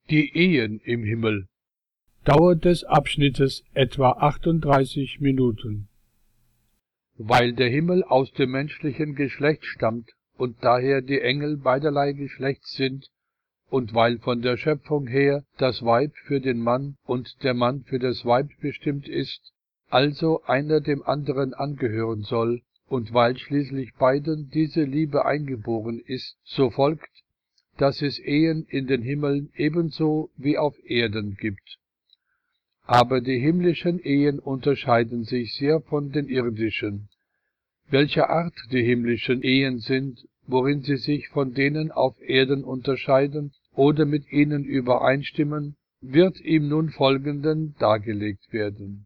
Die Ehen im Himmel. Dauer des Abschnittes etwa 38 Minuten. Weil der Himmel aus dem menschlichen Geschlecht stammt und daher die Engel beiderlei Geschlechts sind, und weil von der Schöpfung her das Weib für den Mann und der Mann für das Weib bestimmt ist, also einer dem anderen angehören soll, und weil schließlich beiden diese Liebe eingeboren ist, so folgt, dass es Ehen in den Himmeln ebenso wie auf Erden gibt. Aber die himmlischen Ehen unterscheiden sich sehr von den irdischen. Welcher Art die himmlischen Ehen sind, worin sie sich von denen auf Erden unterscheiden oder mit ihnen übereinstimmen, wird im nun Folgenden dargelegt werden.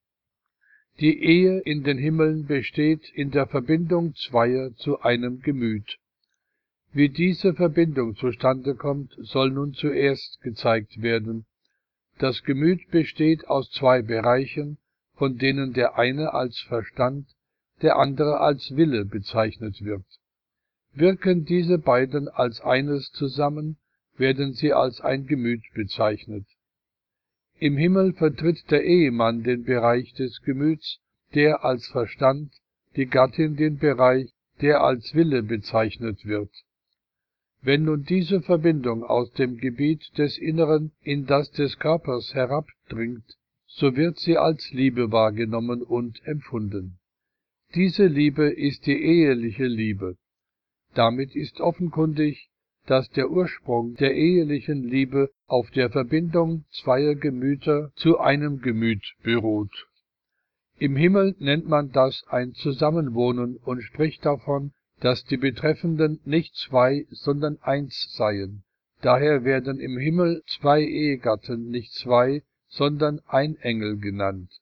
Die Ehe in den Himmeln besteht in der Verbindung zweier zu einem Gemüt. Wie diese Verbindung zustande kommt, soll nun zuerst gezeigt werden. Das Gemüt besteht aus zwei Bereichen, von denen der eine als Verstand, der andere als Wille bezeichnet wird. Wirken diese beiden als eines zusammen, werden sie als ein Gemüt bezeichnet. Im Himmel vertritt der Ehemann den Bereich des Gemüts, der als Verstand, die Gattin den Bereich, der als Wille bezeichnet wird. Wenn nun diese Verbindung aus dem Gebiet des Inneren in das des Körpers herabdringt, so wird sie als Liebe wahrgenommen und empfunden. Diese Liebe ist die eheliche Liebe. Damit ist offenkundig, dass der Ursprung der ehelichen Liebe auf der Verbindung zweier Gemüter zu einem Gemüt beruht. Im Himmel nennt man das ein Zusammenwohnen und spricht davon, dass die Betreffenden nicht zwei, sondern eins seien. Daher werden im Himmel zwei Ehegatten nicht zwei, sondern ein Engel genannt.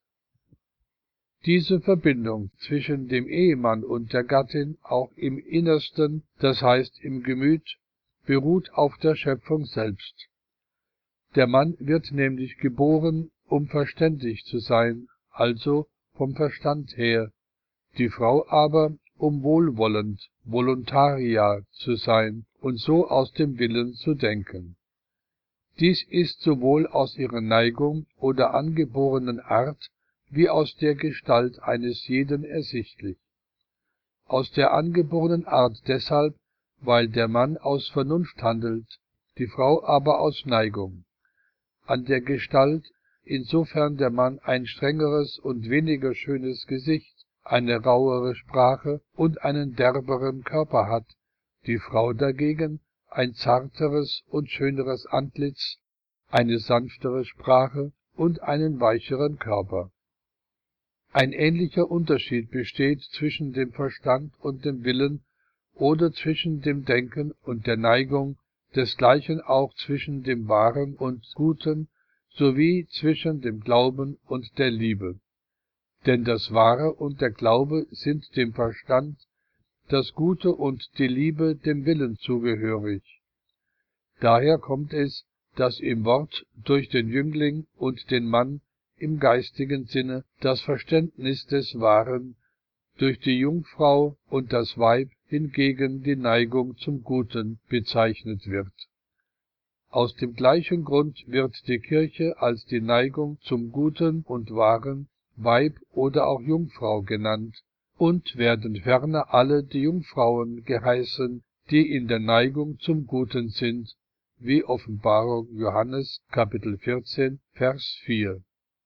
Diese Verbindung zwischen dem Ehemann und der Gattin auch im Innersten, das heißt im Gemüt, beruht auf der Schöpfung selbst. Der Mann wird nämlich geboren, um verständig zu sein, also vom Verstand her, die Frau aber, um wohlwollend, voluntaria zu sein und so aus dem Willen zu denken. Dies ist sowohl aus ihrer Neigung oder angeborenen Art wie aus der Gestalt eines jeden ersichtlich. Aus der angeborenen Art deshalb, weil der Mann aus Vernunft handelt, die Frau aber aus Neigung. An der Gestalt, insofern der Mann ein strengeres und weniger schönes Gesicht, eine rauere Sprache und einen derberen Körper hat, die Frau dagegen ein zarteres und schöneres Antlitz, eine sanftere Sprache und einen weicheren Körper. Ein ähnlicher Unterschied besteht zwischen dem Verstand und dem Willen oder zwischen dem Denken und der Neigung, desgleichen auch zwischen dem Wahren und Guten sowie zwischen dem Glauben und der Liebe. Denn das Wahre und der Glaube sind dem Verstand, das Gute und die Liebe dem Willen zugehörig. Daher kommt es, dass im Wort durch den Jüngling und den Mann im geistigen Sinne das Verständnis des Wahren, durch die Jungfrau und das Weib hingegen die Neigung zum Guten bezeichnet wird. Aus dem gleichen Grund wird die Kirche als die Neigung zum Guten und Wahren, Weib oder auch Jungfrau genannt, und werden ferner alle die Jungfrauen geheißen, die in der Neigung zum Guten sind, wie Offenbarung Johannes Kapitel 14, Vers 4.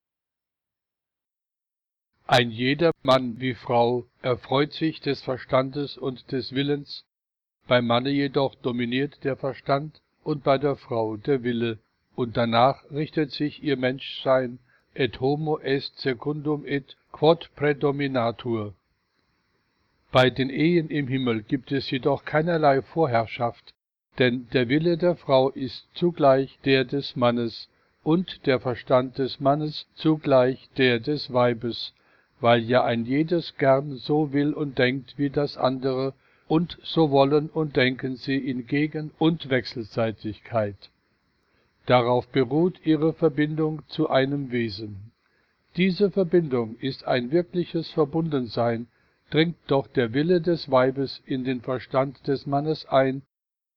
Ein jeder Mann wie Frau erfreut sich des Verstandes und des Willens, beim Manne jedoch dominiert der Verstand und bei der Frau der Wille, und danach richtet sich ihr Menschsein, et homo est secundum it quod predominatur. Bei den Ehen im Himmel gibt es jedoch keinerlei Vorherrschaft, denn der Wille der Frau ist zugleich der des Mannes und der Verstand des Mannes zugleich der des Weibes, weil ja ein jedes gern so will und denkt wie das andere, und so wollen und denken sie in Gegen- und Wechselseitigkeit. Darauf beruht ihre Verbindung zu einem Wesen. Diese Verbindung ist ein wirkliches Verbundensein, dringt doch der Wille des Weibes in den Verstand des Mannes ein,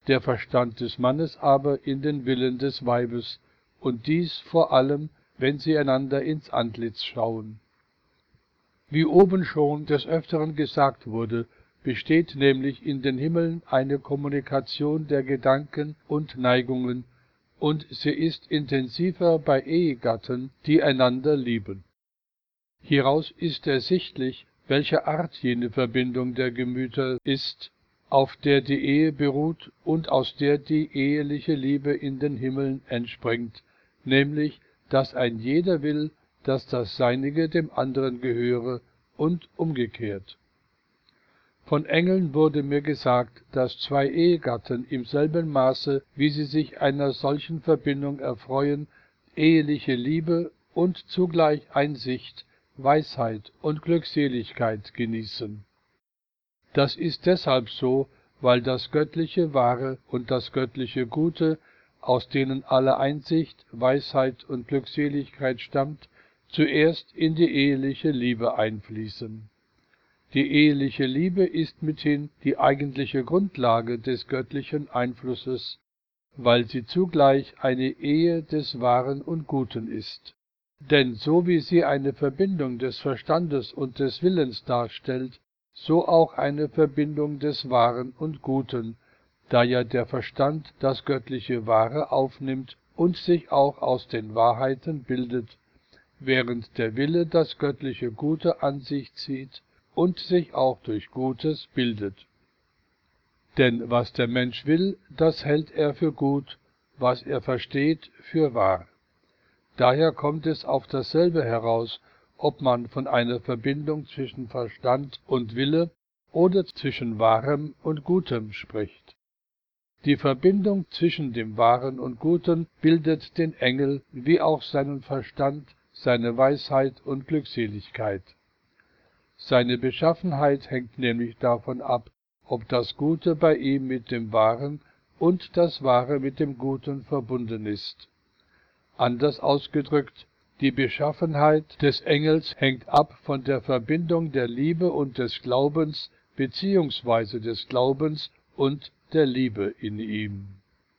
der Verstand des Mannes aber in den Willen des Weibes, und dies vor allem, wenn sie einander ins Antlitz schauen. Wie oben schon des Öfteren gesagt wurde, besteht nämlich in den Himmeln eine Kommunikation der Gedanken und Neigungen, und sie ist intensiver bei Ehegatten, die einander lieben. Hieraus ist ersichtlich, welche Art jene Verbindung der Gemüter ist, auf der die Ehe beruht und aus der die eheliche Liebe in den Himmeln entspringt, nämlich, dass ein jeder will, dass das Seinige dem anderen gehöre und umgekehrt. Von Engeln wurde mir gesagt, dass zwei Ehegatten im selben Maße, wie sie sich einer solchen Verbindung erfreuen, eheliche Liebe und zugleich Einsicht, Weisheit und Glückseligkeit genießen. Das ist deshalb so, weil das göttliche Wahre und das göttliche Gute, aus denen alle Einsicht, Weisheit und Glückseligkeit stammt, zuerst in die eheliche Liebe einfließen. Die eheliche Liebe ist mithin die eigentliche Grundlage des göttlichen Einflusses, weil sie zugleich eine Ehe des Wahren und Guten ist. Denn so wie sie eine Verbindung des Verstandes und des Willens darstellt, so auch eine Verbindung des Wahren und Guten, da ja der Verstand das göttliche Wahre aufnimmt und sich auch aus den Wahrheiten bildet, während der Wille das göttliche Gute an sich zieht und sich auch durch Gutes bildet. Denn was der Mensch will, das hält er für gut, was er versteht, für wahr. Daher kommt es auf dasselbe heraus, ob man von einer Verbindung zwischen Verstand und Wille oder zwischen Wahrem und Gutem spricht. Die Verbindung zwischen dem Wahren und Guten bildet den Engel wie auch seinen Verstand, seine Weisheit und Glückseligkeit. Seine Beschaffenheit hängt nämlich davon ab, ob das Gute bei ihm mit dem Wahren und das Wahre mit dem Guten verbunden ist. Anders ausgedrückt, die Beschaffenheit des Engels hängt ab von der Verbindung der Liebe und des Glaubens beziehungsweise des Glaubens und der Liebe in ihm.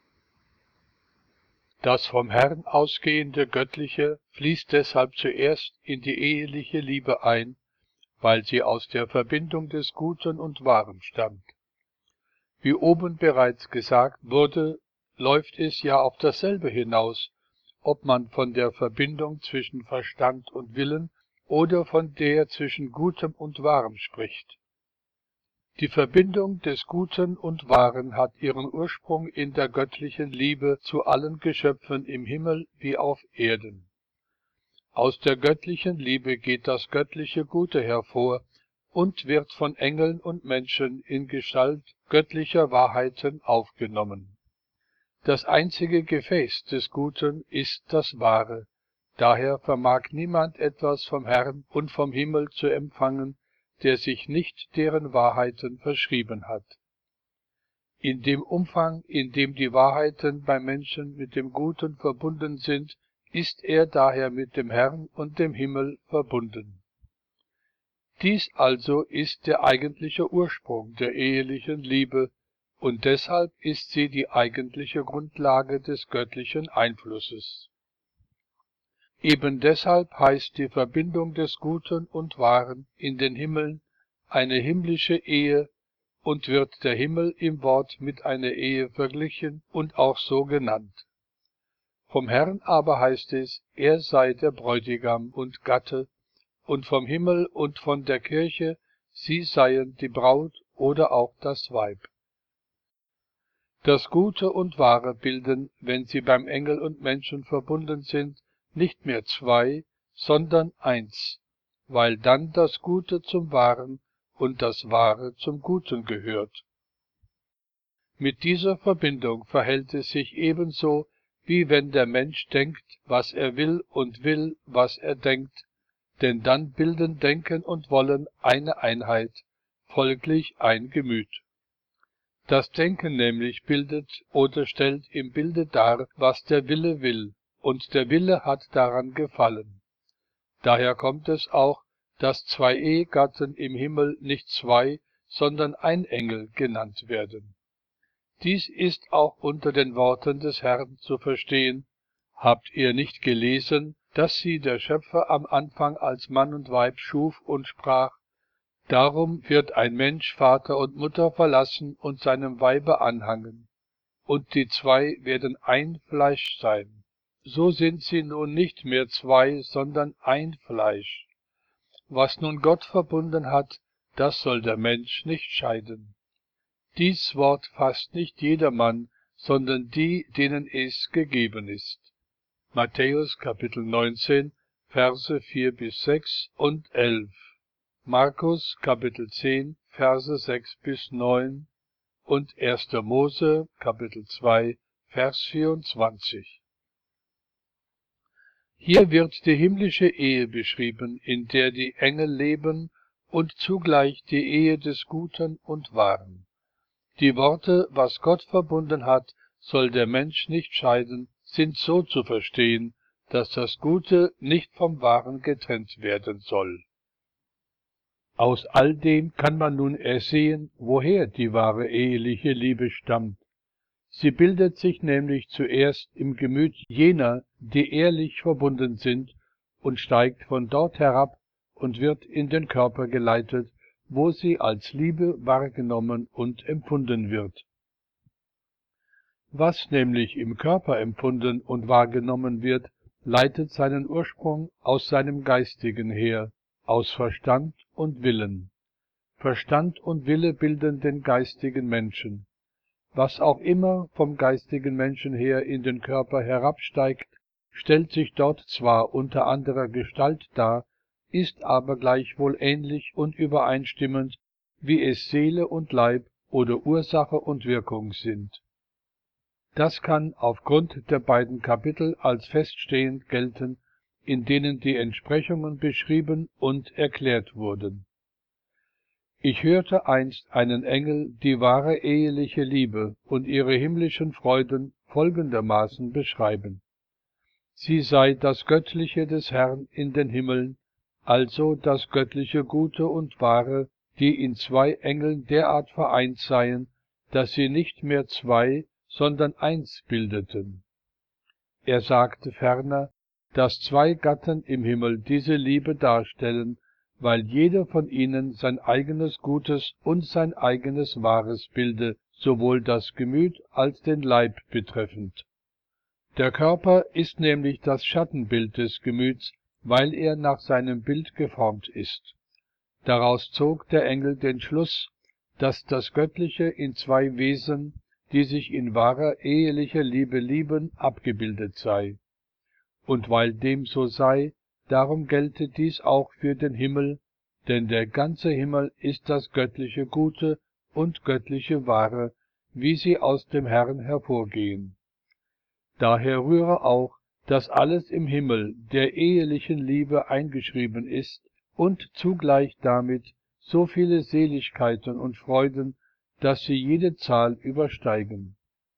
Das vom Herrn ausgehende Göttliche fließt deshalb zuerst in die eheliche Liebe ein, weil sie aus der Verbindung des Guten und Wahren stammt. Wie oben bereits gesagt wurde, läuft es ja auf dasselbe hinaus, ob man von der Verbindung zwischen Verstand und Willen oder von der zwischen Gutem und Wahrem spricht. Die Verbindung des Guten und Wahren hat ihren Ursprung in der göttlichen Liebe zu allen Geschöpfen im Himmel wie auf Erden. Aus der göttlichen Liebe geht das göttliche Gute hervor und wird von Engeln und Menschen in Gestalt göttlicher Wahrheiten aufgenommen. Das einzige Gefäß des Guten ist das Wahre, daher vermag niemand etwas vom Herrn und vom Himmel zu empfangen, der sich nicht deren Wahrheiten verschrieben hat. In dem Umfang, in dem die Wahrheiten beim Menschen mit dem Guten verbunden sind, ist er daher mit dem Herrn und dem Himmel verbunden. Dies also ist der eigentliche Ursprung der ehelichen Liebe, und deshalb ist sie die eigentliche Grundlage des göttlichen Einflusses. Eben deshalb heißt die Verbindung des Guten und Wahren in den Himmeln eine himmlische Ehe und wird der Himmel im Wort mit einer Ehe verglichen und auch so genannt. Vom Herrn aber heißt es, er sei der Bräutigam und Gatte, und vom Himmel und von der Kirche, sie seien die Braut oder auch das Weib. Das Gute und Wahre bilden, wenn sie beim Engel und Menschen verbunden sind, nicht mehr zwei, sondern eins, weil dann das Gute zum Wahren und das Wahre zum Guten gehört. Mit dieser Verbindung verhält es sich ebenso, wie wenn der Mensch denkt, was er will, was er denkt, denn dann bilden Denken und Wollen eine Einheit, folglich ein Gemüt. Das Denken nämlich bildet oder stellt im Bilde dar, was der Wille will, und der Wille hat daran gefallen. Daher kommt es auch, dass zwei Ehegatten im Himmel nicht zwei, sondern ein Engel genannt werden. Dies ist auch unter den Worten des Herrn zu verstehen. Habt ihr nicht gelesen, dass sie der Schöpfer am Anfang als Mann und Weib schuf und sprach: Darum wird ein Mensch Vater und Mutter verlassen und seinem Weibe anhangen, und die zwei werden ein Fleisch sein. So sind sie nun nicht mehr zwei, sondern ein Fleisch. Was nun Gott verbunden hat, das soll der Mensch nicht scheiden. Dies Wort fasst nicht jedermann, sondern die, denen es gegeben ist. Matthäus Kapitel 19, Verse 4 bis 6 und 11. Markus Kapitel 10, Verse 6 bis 9 und 1. Mose Kapitel 2, Vers 24. Hier wird die himmlische Ehe beschrieben, in der die Engel leben, und zugleich die Ehe des Guten und Wahren. Die Worte, was Gott verbunden hat, soll der Mensch nicht scheiden, sind so zu verstehen, dass das Gute nicht vom Wahren getrennt werden soll. Aus all dem kann man nun ersehen, woher die wahre eheliche Liebe stammt. Sie bildet sich nämlich zuerst im Gemüt jener, die ehrlich verbunden sind, und steigt von dort herab und wird in den Körper geleitet, wo sie als Liebe wahrgenommen und empfunden wird. Was nämlich im Körper empfunden und wahrgenommen wird, leitet seinen Ursprung aus seinem Geistigen her, aus Verstand und Willen. Verstand und Wille bilden den geistigen Menschen. Was auch immer vom geistigen Menschen her in den Körper herabsteigt, stellt sich dort zwar unter anderer Gestalt dar, ist aber gleichwohl ähnlich und übereinstimmend, wie es Seele und Leib oder Ursache und Wirkung sind. Das kann aufgrund der beiden Kapitel als feststehend gelten, in denen die Entsprechungen beschrieben und erklärt wurden. Ich hörte einst einen Engel die wahre eheliche Liebe und ihre himmlischen Freuden folgendermaßen beschreiben: Sie sei das Göttliche des Herrn in den Himmeln, also das göttliche Gute und Wahre, die in zwei Engeln derart vereint seien, dass sie nicht mehr zwei, sondern eins bildeten. Er sagte ferner, dass zwei Gatten im Himmel diese Liebe darstellen, weil jeder von ihnen sein eigenes Gutes und sein eigenes Wahres bilde, sowohl das Gemüt als den Leib betreffend. Der Körper ist nämlich das Schattenbild des Gemüts, weil er nach seinem Bild geformt ist. Daraus zog der Engel den Schluss, dass das Göttliche in zwei Wesen, die sich in wahrer ehelicher Liebe lieben, abgebildet sei. Und weil dem so sei, darum gelte dies auch für den Himmel, denn der ganze Himmel ist das göttliche Gute und göttliche Wahre, wie sie aus dem Herrn hervorgehen. Daher rühre auch, dass alles im Himmel der ehelichen Liebe eingeschrieben ist und zugleich damit so viele Seligkeiten und Freuden, dass sie jede Zahl übersteigen.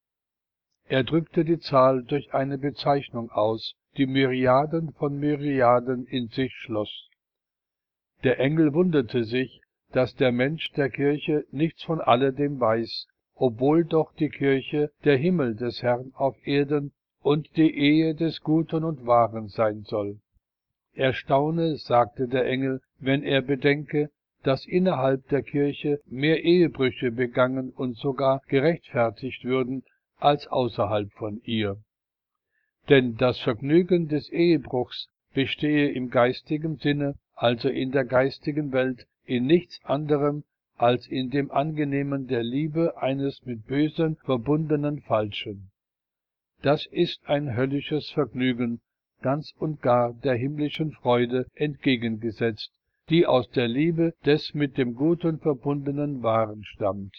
Er drückte die Zahl durch eine Bezeichnung aus, die Myriaden von Myriaden in sich schloss. Der Engel wunderte sich, dass der Mensch der Kirche nichts von alledem weiß, obwohl doch die Kirche der Himmel des Herrn auf Erden und die Ehe des Guten und Wahren sein soll. Er staune, sagte der Engel, wenn er bedenke, dass innerhalb der Kirche mehr Ehebrüche begangen und sogar gerechtfertigt würden, als außerhalb von ihr. Denn das Vergnügen des Ehebruchs bestehe im geistigen Sinne, also in der geistigen Welt, in nichts anderem als in dem Angenehmen der Liebe eines mit Bösem verbundenen Falschen. Das ist ein höllisches Vergnügen, ganz und gar der himmlischen Freude entgegengesetzt, die aus der Liebe des mit dem Guten verbundenen Wahren stammt.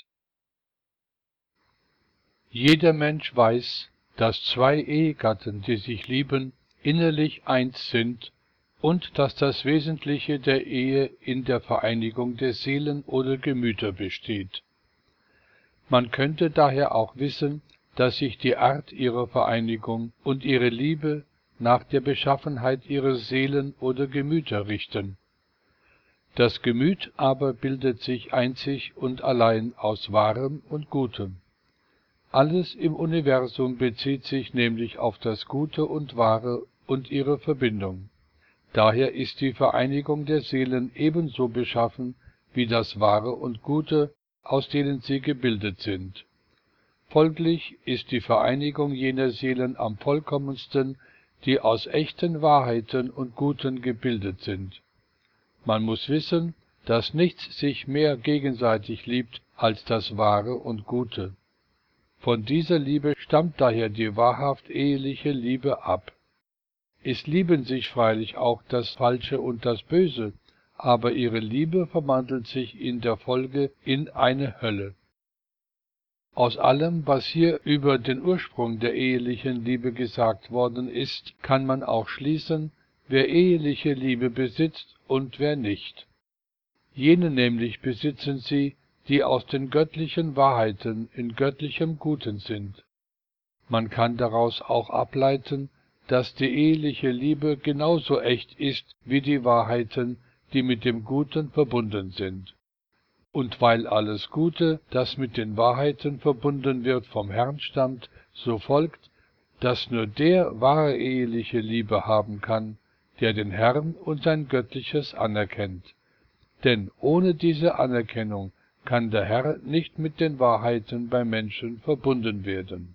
Jeder Mensch weiß, dass zwei Ehegatten, die sich lieben, innerlich eins sind und dass das Wesentliche der Ehe in der Vereinigung der Seelen oder Gemüter besteht. Man könnte daher auch wissen, dass sich die Art ihrer Vereinigung und ihre Liebe nach der Beschaffenheit ihrer Seelen oder Gemüter richten. Das Gemüt aber bildet sich einzig und allein aus Wahrem und Gutem. Alles im Universum bezieht sich nämlich auf das Gute und Wahre und ihre Verbindung. Daher ist die Vereinigung der Seelen ebenso beschaffen wie das Wahre und Gute, aus denen sie gebildet sind. Folglich ist die Vereinigung jener Seelen am vollkommensten, die aus echten Wahrheiten und Guten gebildet sind. Man muss wissen, dass nichts sich mehr gegenseitig liebt als das Wahre und Gute. Von dieser Liebe stammt daher die wahrhaft eheliche Liebe ab. Es lieben sich freilich auch das Falsche und das Böse, aber ihre Liebe verwandelt sich in der Folge in eine Hölle. Aus allem, was hier über den Ursprung der ehelichen Liebe gesagt worden ist, kann man auch schließen, wer eheliche Liebe besitzt und wer nicht. Jene nämlich besitzen sie, die aus den göttlichen Wahrheiten in göttlichem Guten sind. Man kann daraus auch ableiten, dass die eheliche Liebe genauso echt ist wie die Wahrheiten, die mit dem Guten verbunden sind. Und weil alles Gute, das mit den Wahrheiten verbunden wird, vom Herrn stammt, so folgt, dass nur der wahre eheliche Liebe haben kann, der den Herrn und sein Göttliches anerkennt. Denn ohne diese Anerkennung kann der Herr nicht mit den Wahrheiten beim Menschen verbunden werden.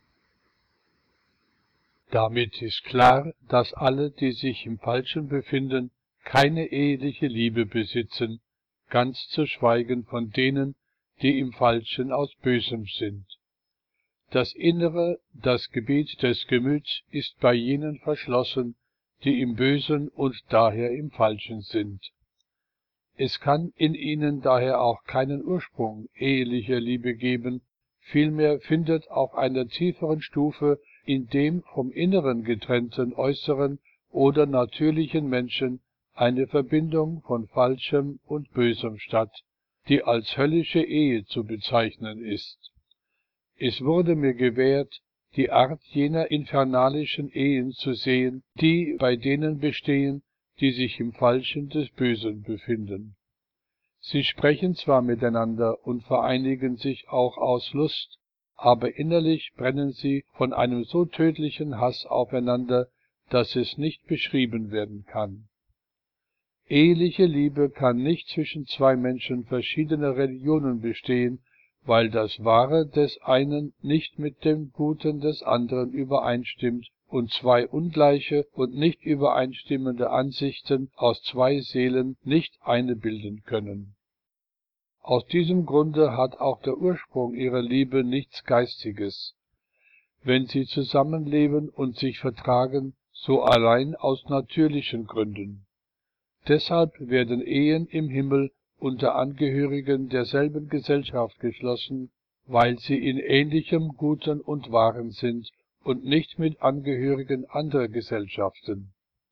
Damit ist klar, dass alle, die sich im Falschen befinden, keine eheliche Liebe besitzen, ganz zu schweigen von denen, die im Falschen aus Bösem sind. Das Innere, das Gebiet des Gemüts ist bei jenen verschlossen, die im Bösen und daher im Falschen sind. Es kann in ihnen daher auch keinen Ursprung ehelicher Liebe geben, vielmehr findet auf einer tieferen Stufe in dem vom Inneren getrennten äußeren oder natürlichen Menschen eine Verbindung von Falschem und Bösem statt, die als höllische Ehe zu bezeichnen ist. Es wurde mir gewährt, die Art jener infernalischen Ehen zu sehen, die bei denen bestehen, die sich im Falschen des Bösen befinden. Sie sprechen zwar miteinander und vereinigen sich auch aus Lust, aber innerlich brennen sie von einem so tödlichen Hass aufeinander, dass es nicht beschrieben werden kann. Eheliche Liebe kann nicht zwischen zwei Menschen verschiedener Religionen bestehen, weil das Wahre des einen nicht mit dem Guten des anderen übereinstimmt und zwei ungleiche und nicht übereinstimmende Ansichten aus zwei Seelen nicht eine bilden können. Aus diesem Grunde hat auch der Ursprung ihrer Liebe nichts Geistiges. Wenn sie zusammenleben und sich vertragen, so allein aus natürlichen Gründen. Deshalb werden Ehen im Himmel unter Angehörigen derselben Gesellschaft geschlossen, weil sie in ähnlichem Guten und Wahren sind und nicht mit Angehörigen anderer Gesellschaften.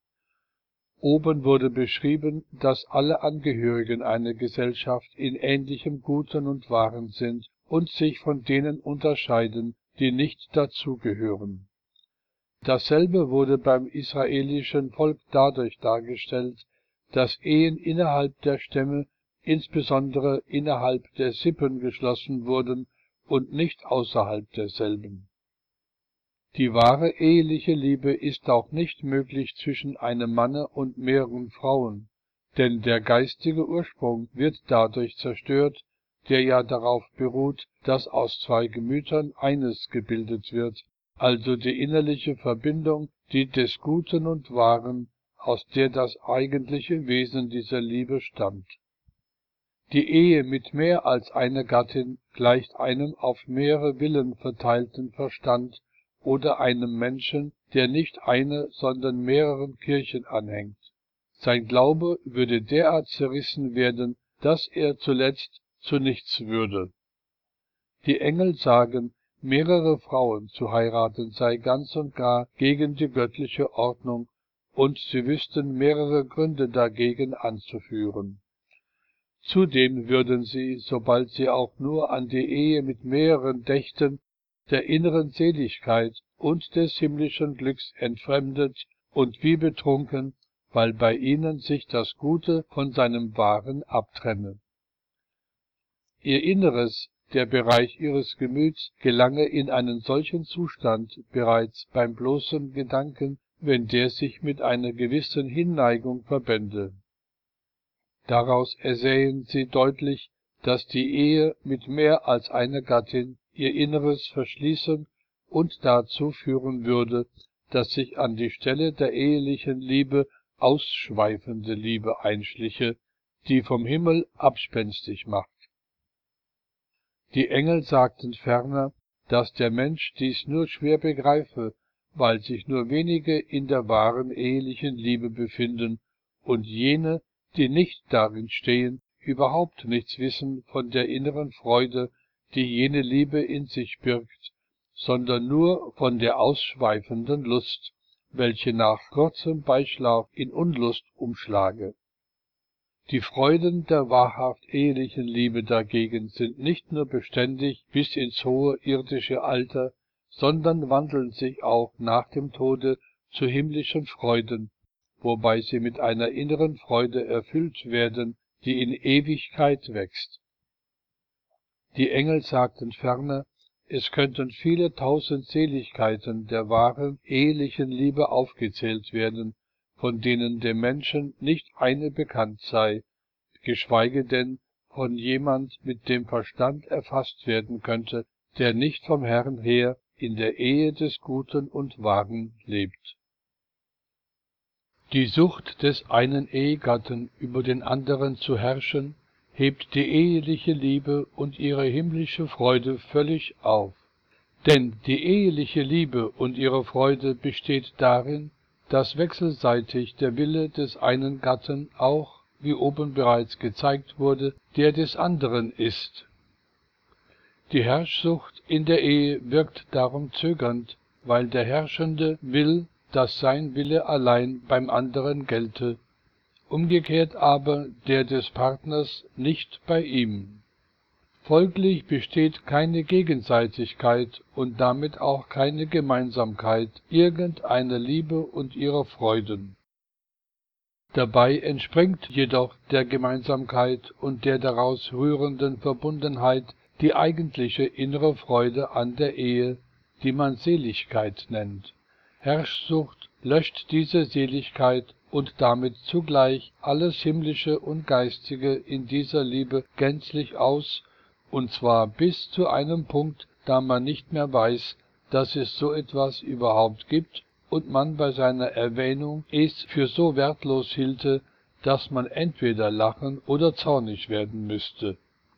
Oben wurde beschrieben, dass alle Angehörigen einer Gesellschaft in ähnlichem Guten und Wahren sind und sich von denen unterscheiden, die nicht dazugehören. Dasselbe wurde beim israelischen Volk dadurch dargestellt, dass Ehen innerhalb der Stämme, insbesondere innerhalb der Sippen geschlossen wurden und nicht außerhalb derselben. Die wahre eheliche Liebe ist auch nicht möglich zwischen einem Manne und mehreren Frauen, denn der geistige Ursprung wird dadurch zerstört, der ja darauf beruht, dass aus zwei Gemütern eines gebildet wird, also die innerliche Verbindung, die des Guten und Wahren, aus der das eigentliche Wesen dieser Liebe stammt. Die Ehe mit mehr als einer Gattin gleicht einem auf mehrere Willen verteilten Verstand oder einem Menschen, der nicht einer, sondern mehreren Kirchen anhängt. Sein Glaube würde derart zerrissen werden, dass er zuletzt zu nichts würde. Die Engel sagen, mehrere Frauen zu heiraten sei ganz und gar gegen die göttliche Ordnung, und sie wüssten mehrere Gründe dagegen anzuführen. Zudem würden sie, sobald sie auch nur an die Ehe mit mehreren dächten, der inneren Seligkeit und des himmlischen Glücks entfremdet und wie betrunken, weil bei ihnen sich das Gute von seinem Wahren abtrenne. Ihr Inneres, der Bereich ihres Gemüts gelange in einen solchen Zustand bereits beim bloßen Gedanken, wenn der sich mit einer gewissen Hinneigung verbände. Daraus ersähen sie deutlich, dass die Ehe mit mehr als einer Gattin ihr Inneres verschließen und dazu führen würde, dass sich an die Stelle der ehelichen Liebe ausschweifende Liebe einschliche, die vom Himmel abspenstig macht. Die Engel sagten ferner, dass der Mensch dies nur schwer begreife, weil sich nur wenige in der wahren ehelichen Liebe befinden und jene, die nicht darin stehen, überhaupt nichts wissen von der inneren Freude, die jene Liebe in sich birgt, sondern nur von der ausschweifenden Lust, welche nach kurzem Beischlaf in Unlust umschlage. Die Freuden der wahrhaft ehelichen Liebe dagegen sind nicht nur beständig bis ins hohe irdische Alter, sondern wandeln sich auch nach dem Tode zu himmlischen Freuden, wobei sie mit einer inneren Freude erfüllt werden, die in Ewigkeit wächst. Die Engel sagten ferner, es könnten viele tausend Seligkeiten der wahren ehelichen Liebe aufgezählt werden, von denen dem Menschen nicht eine bekannt sei, geschweige denn von jemand mit dem Verstand erfasst werden könnte, der nicht vom Herrn her in der Ehe des Guten und Wahren lebt. Die Sucht des einen Ehegatten über den anderen zu herrschen, hebt die eheliche Liebe und ihre himmlische Freude völlig auf. Denn die eheliche Liebe und ihre Freude besteht darin, dass wechselseitig der Wille des einen Gatten auch, wie oben bereits gezeigt wurde, der des anderen ist. Die Herrschsucht in der Ehe wirkt darum zögernd, weil der Herrschende will, dass sein Wille allein beim anderen gelte, umgekehrt aber der des Partners nicht bei ihm. Folglich besteht keine Gegenseitigkeit und damit auch keine Gemeinsamkeit irgendeiner Liebe und ihrer Freuden. Dabei entspringt jedoch der Gemeinsamkeit und der daraus rührenden Verbundenheit die eigentliche innere Freude an der Ehe, die man Seligkeit nennt. Herrschsucht löscht diese Seligkeit und damit zugleich alles Himmlische und Geistige in dieser Liebe gänzlich aus, und zwar bis zu einem Punkt, da man nicht mehr weiß, dass es so etwas überhaupt gibt und man bei seiner Erwähnung es für so wertlos hielte, dass man entweder lachen oder zornig werden müsste.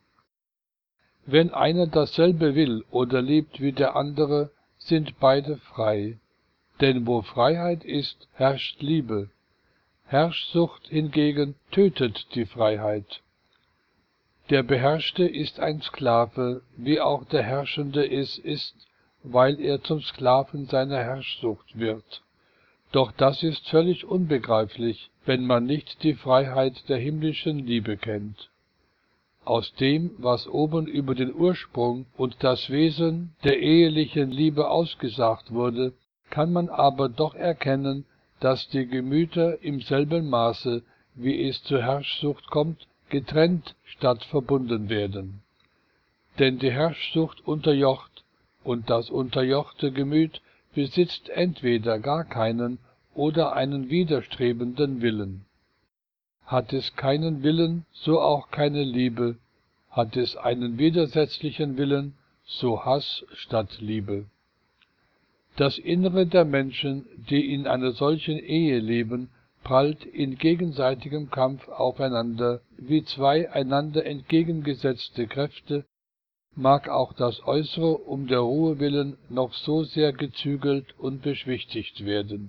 Wenn einer dasselbe will oder liebt wie der andere, sind beide frei. Denn wo Freiheit ist, herrscht Liebe. Herrschsucht hingegen tötet die Freiheit. Der Beherrschte ist ein Sklave, wie auch der Herrschende es ist, weil er zum Sklaven seiner Herrschsucht wird. Doch das ist völlig unbegreiflich, wenn man nicht die Freiheit der himmlischen Liebe kennt. Aus dem, was oben über den Ursprung und das Wesen der ehelichen Liebe ausgesagt wurde, kann man aber doch erkennen, dass die Gemüter im selben Maße, wie es zur Herrschsucht kommt, getrennt statt verbunden werden. Denn die Herrschsucht unterjocht, und das unterjochte Gemüt besitzt entweder gar keinen oder einen widerstrebenden Willen. Hat es keinen Willen, so auch keine Liebe, hat es einen widersetzlichen Willen, so Hass statt Liebe. Das Innere der Menschen, die in einer solchen Ehe leben, prallt in gegenseitigem Kampf aufeinander, wie zwei einander entgegengesetzte Kräfte, mag auch das Äußere um der Ruhe willen noch so sehr gezügelt und beschwichtigt werden.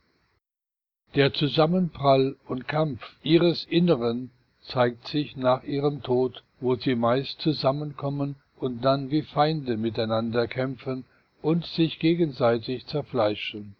Der Zusammenprall und Kampf ihres Inneren zeigt sich nach ihrem Tod, wo sie meist zusammenkommen und dann wie Feinde miteinander kämpfen und sich gegenseitig zerfleischen.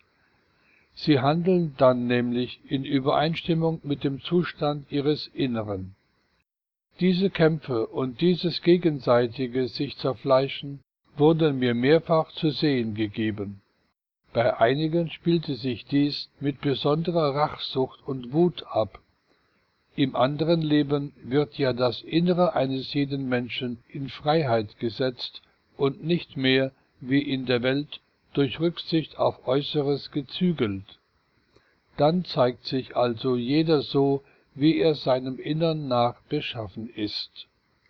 Sie handeln dann nämlich in Übereinstimmung mit dem Zustand ihres Inneren. Diese Kämpfe und dieses gegenseitige sich zerfleischen wurden mir mehrfach zu sehen gegeben. Bei einigen spielte sich dies mit besonderer Rachsucht und Wut ab. Im anderen Leben wird ja das Innere eines jeden Menschen in Freiheit gesetzt und nicht mehr, wie in der Welt, durch Rücksicht auf Äußeres gezügelt. Dann zeigt sich also jeder so, wie er seinem Innern nach beschaffen ist.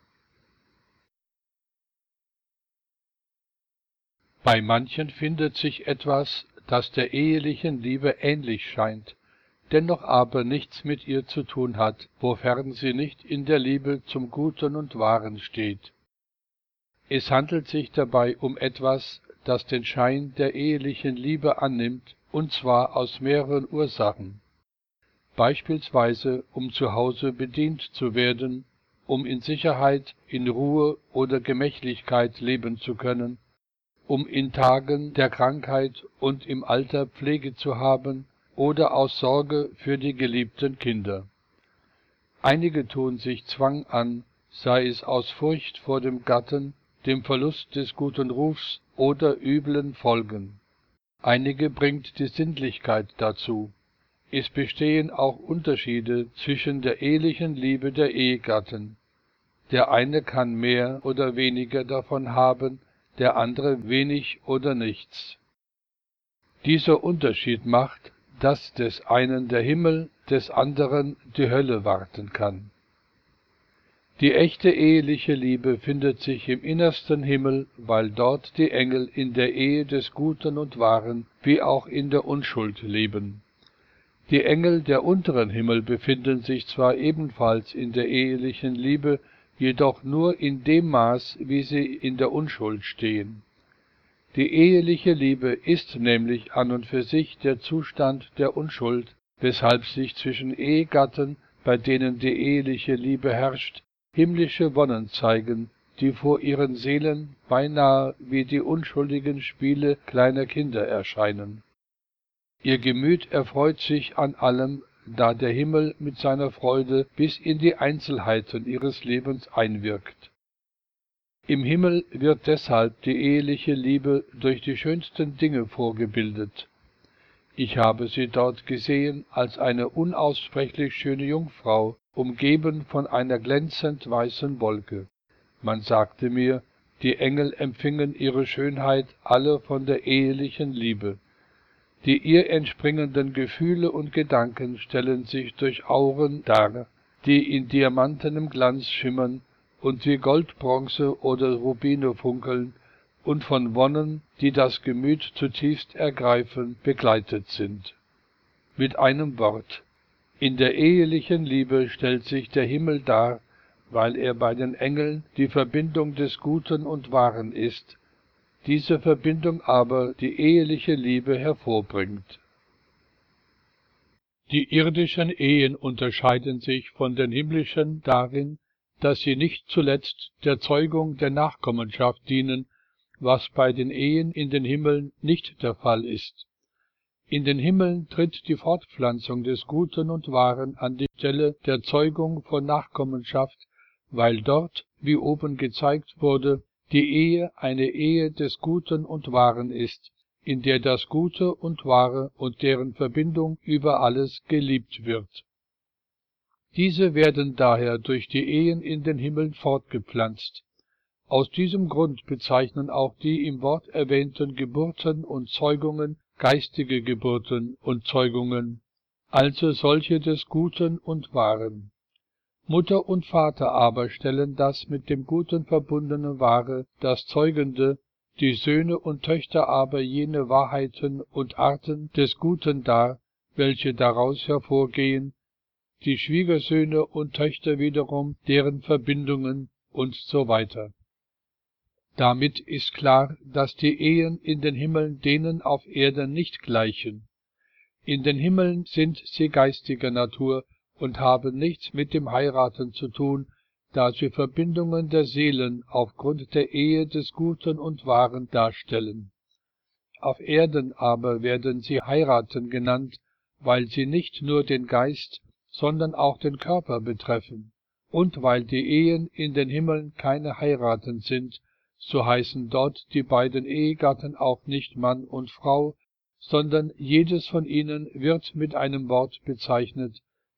Bei manchen findet sich etwas, das der ehelichen Liebe ähnlich scheint, dennoch aber nichts mit ihr zu tun hat, wofern sie nicht in der Liebe zum Guten und Wahren steht. Es handelt sich dabei um etwas, das den Schein der ehelichen Liebe annimmt, und zwar aus mehreren Ursachen. Beispielsweise, um zu Hause bedient zu werden, um in Sicherheit, in Ruhe oder Gemächlichkeit leben zu können, um in Tagen der Krankheit und im Alter Pflege zu haben oder aus Sorge für die geliebten Kinder. Einige tun sich Zwang an, sei es aus Furcht vor dem Gatten, dem Verlust des guten Rufs oder üblen Folgen. Einige bringt die Sinnlichkeit dazu. Es bestehen auch Unterschiede zwischen der ehelichen Liebe der Ehegatten. Der eine kann mehr oder weniger davon haben, der andere wenig oder nichts. Dieser Unterschied macht, dass des einen der Himmel, des anderen die Hölle warten kann. Die echte eheliche Liebe findet sich im innersten Himmel, weil dort die Engel in der Ehe des Guten und Wahren wie auch in der Unschuld leben. Die Engel der unteren Himmel befinden sich zwar ebenfalls in der ehelichen Liebe, jedoch nur in dem Maß, wie sie in der Unschuld stehen. Die eheliche Liebe ist nämlich an und für sich der Zustand der Unschuld, weshalb sich zwischen Ehegatten, bei denen die eheliche Liebe herrscht, himmlische Wonnen zeigen, die vor ihren Seelen beinahe wie die unschuldigen Spiele kleiner Kinder erscheinen. Ihr Gemüt erfreut sich an allem, da der Himmel mit seiner Freude bis in die Einzelheiten ihres Lebens einwirkt. Im Himmel wird deshalb die eheliche Liebe durch die schönsten Dinge vorgebildet. Ich habe sie dort gesehen als eine unaussprechlich schöne Jungfrau, umgeben von einer glänzend weißen Wolke. Man sagte mir, die Engel empfingen ihre Schönheit alle von der ehelichen Liebe. Die ihr entspringenden Gefühle und Gedanken stellen sich durch Auren dar, die in diamantenem Glanz schimmern und wie Gold, Bronze oder Rubine funkeln und von Wonnen, die das Gemüt zutiefst ergreifen, begleitet sind. Mit einem Wort: In der ehelichen Liebe stellt sich der Himmel dar, weil er bei den Engeln die Verbindung des Guten und Wahren ist, diese Verbindung aber die eheliche Liebe hervorbringt. Die irdischen Ehen unterscheiden sich von den himmlischen darin, dass sie nicht zuletzt der Zeugung der Nachkommenschaft dienen, was bei den Ehen in den Himmeln nicht der Fall ist. In den Himmeln tritt die Fortpflanzung des Guten und Wahren an die Stelle der Zeugung von Nachkommenschaft, weil dort, wie oben gezeigt wurde, die Ehe eine Ehe des Guten und Wahren ist, in der das Gute und Wahre und deren Verbindung über alles geliebt wird. Diese werden daher durch die Ehen in den Himmeln fortgepflanzt. Aus diesem Grund bezeichnen auch die im Wort erwähnten Geburten und Zeugungen geistige Geburten und Zeugungen, also solche des Guten und Wahren. Mutter und Vater aber stellen das mit dem Guten verbundene Wahre, das Zeugende, die Söhne und Töchter aber jene Wahrheiten und Arten des Guten dar, welche daraus hervorgehen, die Schwiegersöhne und Töchter wiederum deren Verbindungen und so weiter. Damit ist klar, dass die Ehen in den Himmeln denen auf Erden nicht gleichen. In den Himmeln sind sie geistiger Natur und haben nichts mit dem Heiraten zu tun, da sie Verbindungen der Seelen aufgrund der Ehe des Guten und Wahren darstellen. Auf Erden aber werden sie heiraten genannt, weil sie nicht nur den Geist, sondern auch den Körper betreffen, und weil die Ehen in den Himmeln keine Heiraten sind, so heißen dort die beiden Ehegatten auch nicht Mann und Frau, sondern jedes von ihnen wird mit einem Wort bezeichnet,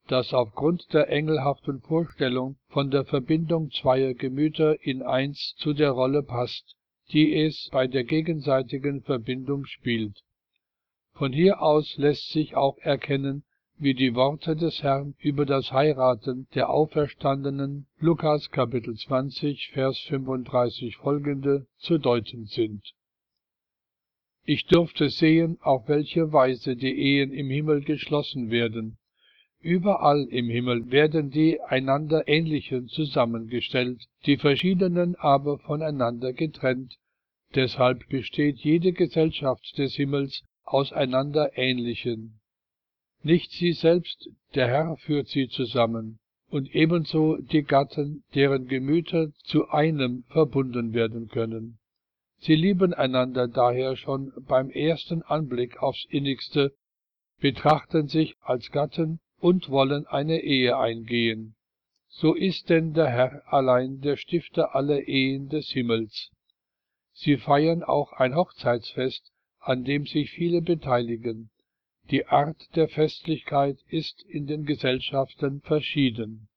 das aufgrund der engelhaften Vorstellung von der Verbindung zweier Gemüter in eins zu der Rolle passt, die es bei der gegenseitigen Verbindung spielt. Von hier aus lässt sich auch erkennen, wie die Worte des Herrn über das Heiraten der Auferstandenen, Lukas Kapitel 20, Vers 35 folgende, zu deuten sind. Ich durfte sehen, auf welche Weise die Ehen im Himmel geschlossen werden. Überall im Himmel werden die einander Ähnlichen zusammengestellt, die Verschiedenen aber voneinander getrennt. Deshalb besteht jede Gesellschaft des Himmels aus einander Ähnlichen. Nicht sie selbst, der Herr führt sie zusammen, und ebenso die Gatten, deren Gemüter zu einem verbunden werden können. Sie lieben einander daher schon beim ersten Anblick aufs Innigste, betrachten sich als Gatten und wollen eine Ehe eingehen. So ist denn der Herr allein der Stifter aller Ehen des Himmels. Sie feiern auch ein Hochzeitsfest, an dem sich viele beteiligen. Die Art der Festlichkeit ist in den Gesellschaften verschieden.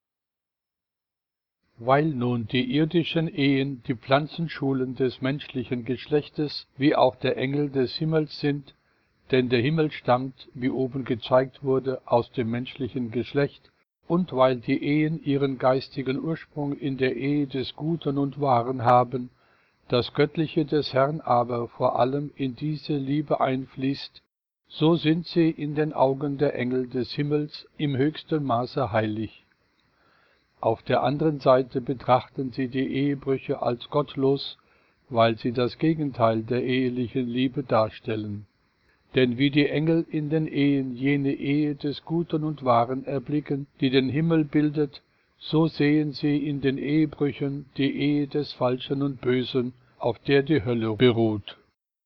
Weil nun die irdischen Ehen die Pflanzenschulen des menschlichen Geschlechtes wie auch der Engel des Himmels sind, denn der Himmel stammt, wie oben gezeigt wurde, aus dem menschlichen Geschlecht, und weil die Ehen ihren geistigen Ursprung in der Ehe des Guten und Wahren haben, das Göttliche des Herrn aber vor allem in diese Liebe einfließt, so sind sie in den Augen der Engel des Himmels im höchsten Maße heilig. Auf der anderen Seite betrachten sie die Ehebrüche als gottlos, weil sie das Gegenteil der ehelichen Liebe darstellen. Denn wie die Engel in den Ehen jene Ehe des Guten und Wahren erblicken, die den Himmel bildet, so sehen sie in den Ehebrüchen die Ehe des Falschen und Bösen, auf der die Hölle beruht.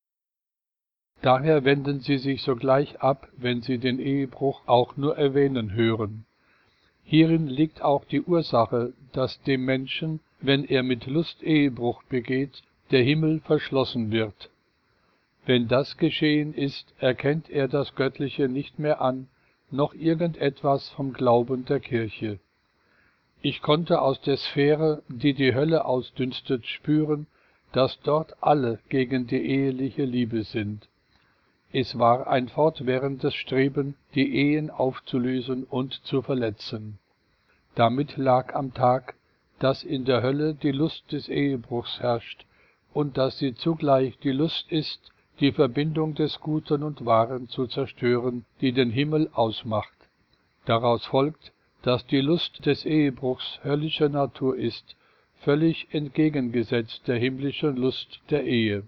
Daher wenden sie sich sogleich ab, wenn sie den Ehebruch auch nur erwähnen hören. Hierin liegt auch die Ursache, dass dem Menschen, wenn er mit Lust Ehebruch begeht, der Himmel verschlossen wird. Wenn das geschehen ist, erkennt er das Göttliche nicht mehr an, noch irgendetwas vom Glauben der Kirche. Ich konnte aus der Sphäre, die die Hölle ausdünstet, spüren, dass dort alle gegen die eheliche Liebe sind. Es war ein fortwährendes Streben, die Ehen aufzulösen und zu verletzen. Damit lag am Tag, dass in der Hölle die Lust des Ehebruchs herrscht und dass sie zugleich die Lust ist, die Verbindung des Guten und Wahren zu zerstören, die den Himmel ausmacht. Daraus folgt, dass die Lust des Ehebruchs höllischer Natur ist, völlig entgegengesetzt der himmlischen Lust der Ehe.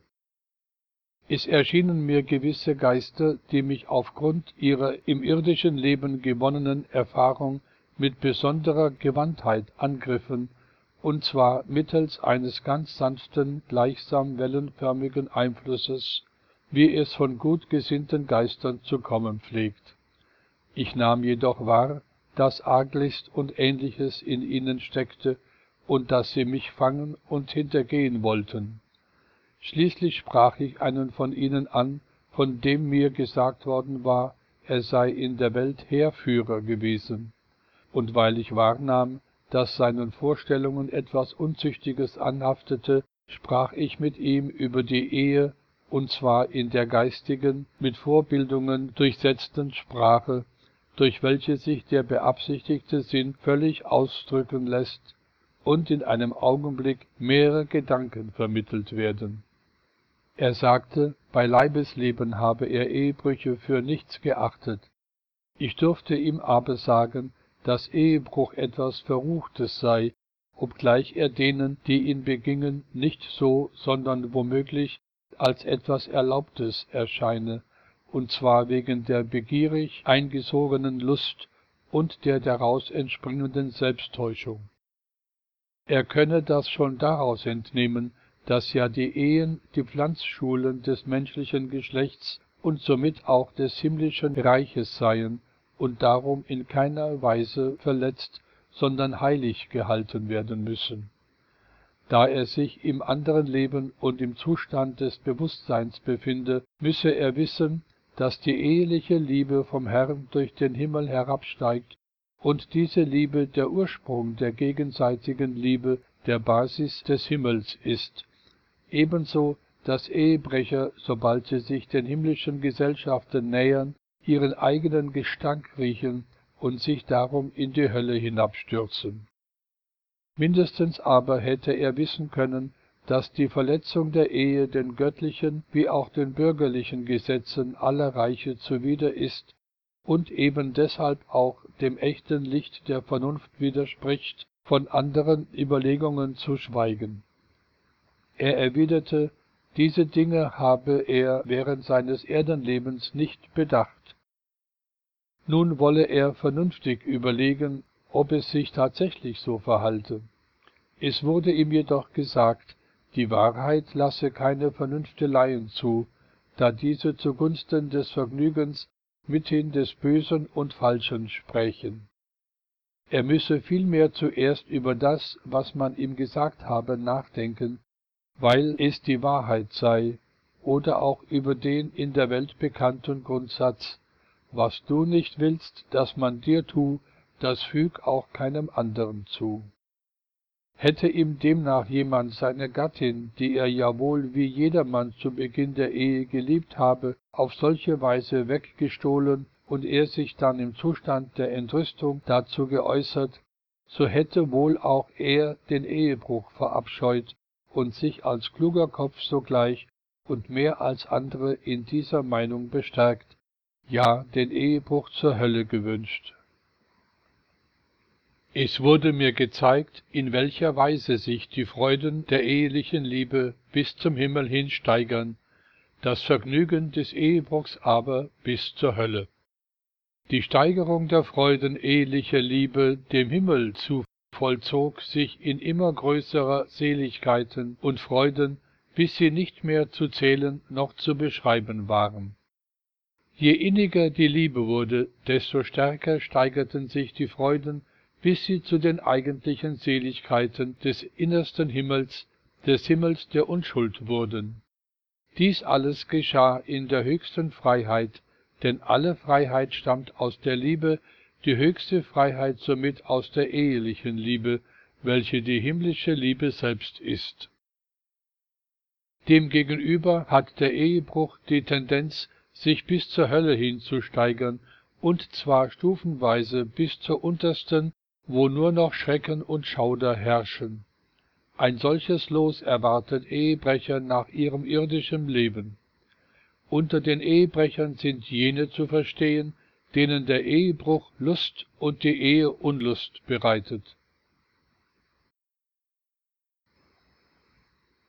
Es erschienen mir gewisse Geister, die mich aufgrund ihrer im irdischen Leben gewonnenen Erfahrung mit besonderer Gewandtheit angriffen, und zwar mittels eines ganz sanften, gleichsam wellenförmigen Einflusses, wie es von gut gesinnten Geistern zu kommen pflegt. Ich nahm jedoch wahr, dass Arglist und Ähnliches in ihnen steckte und dass sie mich fangen und hintergehen wollten. Schließlich sprach ich einen von ihnen an, von dem mir gesagt worden war, er sei in der Welt Heerführer gewesen. Und weil ich wahrnahm, dass seinen Vorstellungen etwas Unzüchtiges anhaftete, sprach ich mit ihm über die Ehe, und zwar in der geistigen, mit Vorbildungen durchsetzten Sprache, durch welche sich der beabsichtigte Sinn völlig ausdrücken lässt und in einem Augenblick mehrere Gedanken vermittelt werden. Er sagte, bei Leibesleben habe er Ehebrüche für nichts geachtet. Ich durfte ihm aber sagen, dass Ehebruch etwas Verruchtes sei, obgleich er denen, die ihn begingen, nicht so, sondern womöglich als etwas Erlaubtes erscheine, und zwar wegen der begierig eingesogenen Lust und der daraus entspringenden Selbsttäuschung. Er könne das schon daraus entnehmen, dass ja die Ehen die Pflanzschulen des menschlichen Geschlechts und somit auch des himmlischen Reiches seien und darum in keiner Weise verletzt, sondern heilig gehalten werden müssen. Da er sich im anderen Leben und im Zustand des Bewusstseins befinde, müsse er wissen, dass die eheliche Liebe vom Herrn durch den Himmel herabsteigt und diese Liebe der Ursprung der gegenseitigen Liebe, der Basis des Himmels ist. Ebenso, dass Ehebrecher, sobald sie sich den himmlischen Gesellschaften nähern, ihren eigenen Gestank riechen und sich darum in die Hölle hinabstürzen. Mindestens aber hätte er wissen können, dass die Verletzung der Ehe den göttlichen wie auch den bürgerlichen Gesetzen aller Reiche zuwider ist und eben deshalb auch dem echten Licht der Vernunft widerspricht, von anderen Überlegungen zu schweigen. Er erwiderte, diese Dinge habe er während seines Erdenlebens nicht bedacht. Nun wolle er vernünftig überlegen, ob es sich tatsächlich so verhalte. Es wurde ihm jedoch gesagt, die Wahrheit lasse keine Vernünfteleien zu, da diese zugunsten des Vergnügens mithin des Bösen und Falschen sprächen. Er müsse vielmehr zuerst über das, was man ihm gesagt habe, nachdenken, weil es die Wahrheit sei, oder auch über den in der Welt bekannten Grundsatz, was du nicht willst, dass man dir tu, das füg auch keinem anderen zu. Hätte ihm demnach jemand seine Gattin, die er ja wohl wie jedermann zu Beginn der Ehe geliebt habe, auf solche Weise weggestohlen und er sich dann im Zustand der Entrüstung dazu geäußert, so hätte wohl auch er den Ehebruch verabscheut und sich als kluger Kopf sogleich und mehr als andere in dieser Meinung bestärkt, ja den Ehebruch zur Hölle gewünscht. Es wurde mir gezeigt, in welcher Weise sich die Freuden der ehelichen Liebe bis zum Himmel hin steigern, das Vergnügen des Ehebruchs aber bis zur Hölle. Die Steigerung der Freuden ehelicher Liebe dem Himmel zu vollzog sich in immer größerer Seligkeiten und Freuden, bis sie nicht mehr zu zählen noch zu beschreiben waren. Je inniger die Liebe wurde, desto stärker steigerten sich die Freuden, bis sie zu den eigentlichen Seligkeiten des innersten Himmels, des Himmels der Unschuld wurden. Dies alles geschah in der höchsten Freiheit, denn alle Freiheit stammt aus der Liebe, die höchste Freiheit somit aus der ehelichen Liebe, welche die himmlische Liebe selbst ist. Demgegenüber hat der Ehebruch die Tendenz, sich bis zur Hölle hin zu steigern, und zwar stufenweise bis zur untersten, wo nur noch Schrecken und Schauder herrschen. Ein solches Los erwartet Ehebrecher nach ihrem irdischen Leben. Unter den Ehebrechern sind jene zu verstehen, denen der Ehebruch Lust und die Ehe Unlust bereitet.